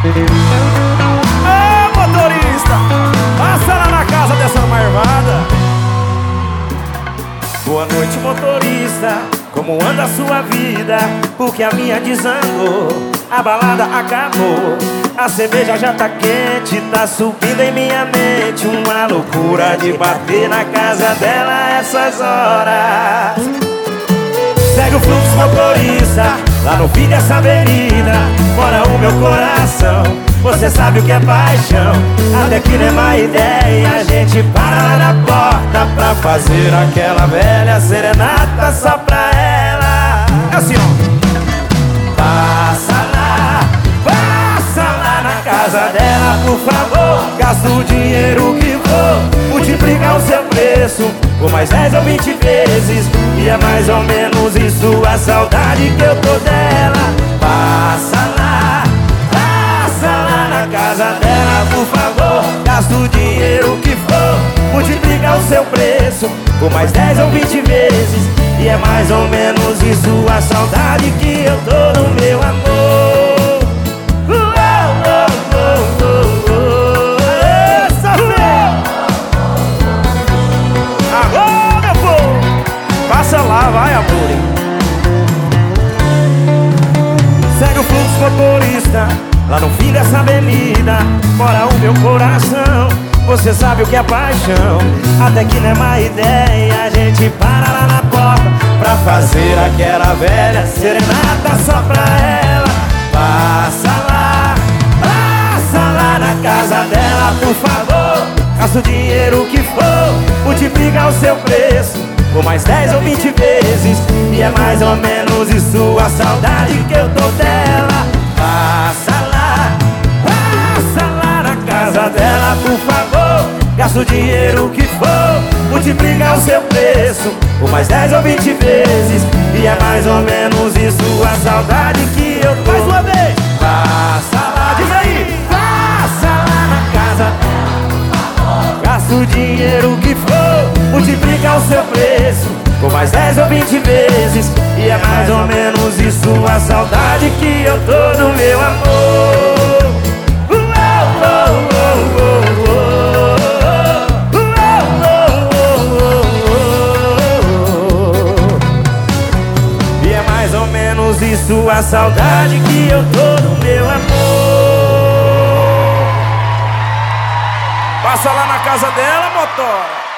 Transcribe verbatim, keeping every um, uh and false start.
Ô motorista, passa lá na casa dessa marvada. Boa noite, motorista, como anda a sua vida? Porque a minha desandou, a balada acabou, a cerveja já tá quente, tá subindo em minha mente uma loucura de bater na casa dela essas horas. Segue o fluxo, motorista, lá no fim dessa avenida mora o meu coração. Você sabe o que é paixão, até que não é má ideia a gente para lá na porta pra fazer aquela velha serenata só pra ela. É assim, ó. Passa lá, passa lá na casa dela, por favor. Gasta o dinheiro que for, multiplica o seu preço por mais dez ou vinte vezes, e é mais ou menos isso a saudade que eu tô dela. Passa lá, passa lá na casa dela, por favor. Gasta o dinheiro que for, multiplica o seu preço por mais dez ou vinte vezes, e é mais ou menos isso a saudade que eu tô no meu amor. Passa lá, vai, amor. Segue o fluxo, motorista, lá no fim dessa avenida mora o meu coração. Você sabe o que é paixão, até que não é má ideia a gente para lá na porta pra fazer aquela velha serenata só pra ela. Passa lá, passa lá na casa dela, por favor. Gasta o dinheiro que for, multiplica o seu preço por mais dez ou vinte vezes, e é mais ou menos isso a saudade que eu tô dela. Passa lá, passa lá na casa dela, por favor. Gasta o dinheiro que for, multiplica o seu preço por mais dez ou vinte vezes, e é mais ou menos isso a saudade que eu tô. Mais uma vez. Passa lá, diz aí. Passa lá na casa dela, por favor. Gasta o dinheiro que for, multiplica o seu preço por mais dez ou vinte vezes, e é mais ou menos isso a saudade que eu tô no meu amor. E é mais ou menos isso a saudade que eu tô no meu amor. Passa lá na casa dela, motora.